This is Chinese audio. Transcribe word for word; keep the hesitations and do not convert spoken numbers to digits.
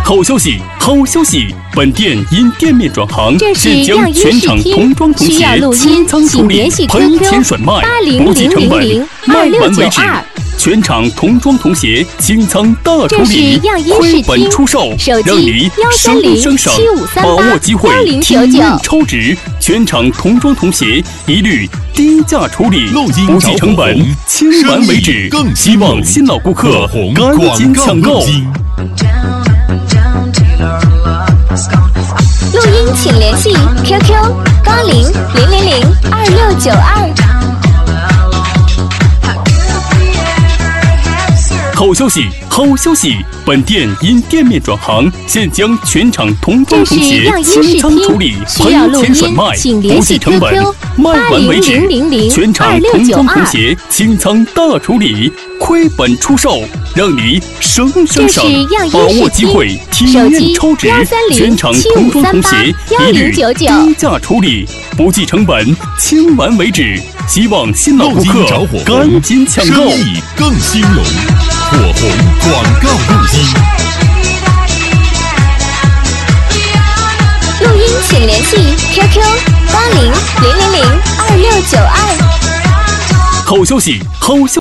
好消息，好消息！本店因店面转行，现将全场童装童鞋清仓处理，赔钱甩卖，不计成本，卖完为止。全场童装童鞋清仓大处理，亏本出售，让你省省省，把握机会，体验超值。全场童装童鞋一律低价处理，不计成本，清完为止。希望新老顾客赶紧抢购。 录音请联系 Q Q 八零零零零二六九二。 好消息，好消息！本店因店面转行，现将全场童装童鞋清仓处理，赔钱甩卖，不计成本，卖完为止。全场童装童鞋清仓大处理，亏本出售，让你省省省，把握机会，体验超值。全场童装童鞋一律低价处理，不计成本，清完为止。希望新老顾客赶紧抢购， 生意更兴隆。火红广告录音， 录音请联系 Q Q 八零零零零二六九二。 好消息，好消息！